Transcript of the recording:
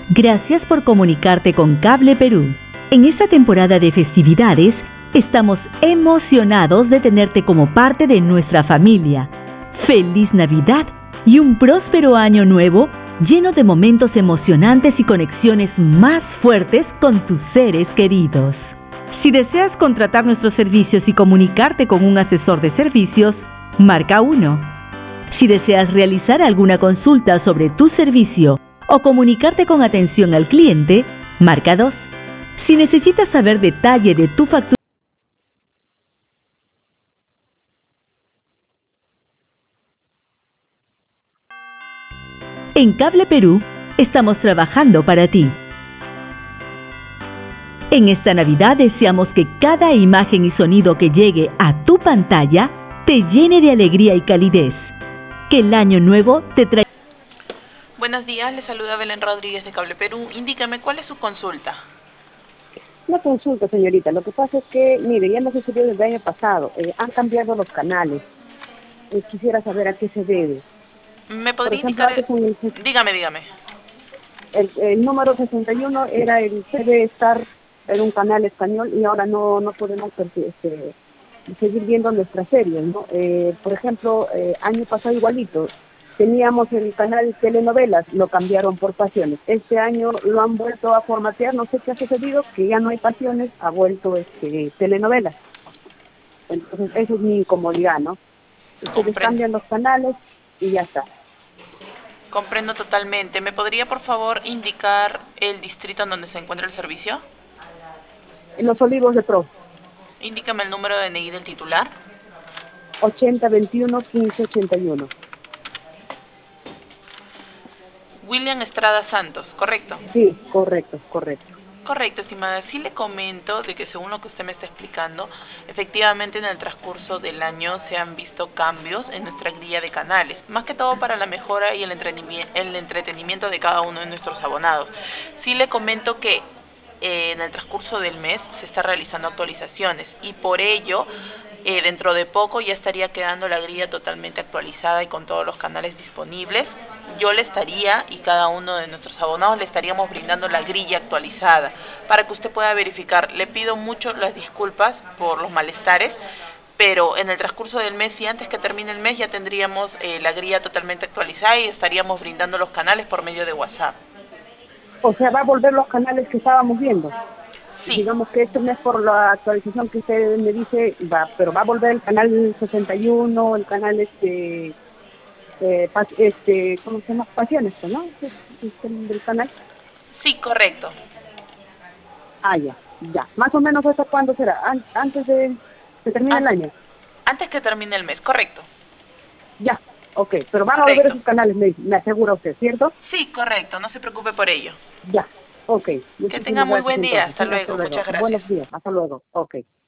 Gracias por comunicarte con Cable Perú. En esta temporada de festividades, estamos emocionados de tenerte como parte de nuestra familia. ¡Feliz Navidad y un próspero año nuevo lleno de momentos emocionantes y conexiones más fuertes con tus seres queridos! Si deseas contratar nuestros servicios y comunicarte con un asesor de servicios, marca 1. Si deseas realizar alguna consulta sobre tu servicio o comunicarte con atención al cliente, marca 2. Si necesitas saber detalle de tu factura, en Cable Perú estamos trabajando para ti. En esta Navidad deseamos que cada imagen y sonido que llegue a tu pantalla te llene de alegría y calidez. Que el año nuevo te traiga. Buenos días, le saluda Belén Rodríguez de Cable Perú. Indícame, ¿cuál es su consulta? Una consulta, señorita. Lo que pasa es que, mire, ya nos sucedió desde el año pasado. Han cambiado los canales. Quisiera saber a qué se debe. ¿Me Por podría ejemplo, indicar? Dígame. El número 61 era el TV Star, era un canal español y ahora no podemos seguir viendo nuestras series, ¿no? Por ejemplo, año pasado igualito. Teníamos el canal telenovelas, lo cambiaron por Pasiones. Este año lo han vuelto a formatear, no sé qué ha sucedido, que ya no hay Pasiones, ha vuelto telenovelas. Entonces, esa es mi incomodidad, ¿no? Ustedes cambian los canales y ya está. Comprendo totalmente. ¿Me podría, por favor, indicar el distrito en donde se encuentra el servicio? En Los Olivos de Pro. Indícame el número de DNI del titular. 8021-1581. William Estrada Santos, ¿correcto? Sí, correcto. Correcto, estimada. Sí le comento de que según lo que usted me está explicando, efectivamente en el transcurso del año se han visto cambios en nuestra grilla de canales, más que todo para la mejora y el entretenimiento de cada uno de nuestros abonados. Sí le comento que en el transcurso del mes se está realizando actualizaciones y por ello dentro de poco ya estaría quedando la grilla totalmente actualizada y con todos los canales disponibles. Yo le estaría y cada uno de nuestros abonados le estaríamos brindando la grilla actualizada para que usted pueda verificar. Le pido mucho las disculpas por los malestares, pero en el transcurso del mes y antes que termine el mes ya tendríamos la grilla totalmente actualizada y estaríamos brindando los canales por medio de WhatsApp. O sea, va a volver los canales que estábamos viendo. Sí. Digamos que este mes por la actualización que usted me dice, pero va a volver el canal 61, el canal ¿cómo se llama? Pasiones, ¿no? Del canal. Sí, correcto. Ah, ya. Más o menos hasta cuándo será, antes de que termine el año. Antes que termine el mes, correcto. Ya, ok, pero van a volver esos canales, me asegura usted, ¿cierto? Sí, correcto, no se preocupe por ello. Ya, ok. Que tenga muy buen día, hasta luego, muchas gracias. Buenos días, hasta luego, ok.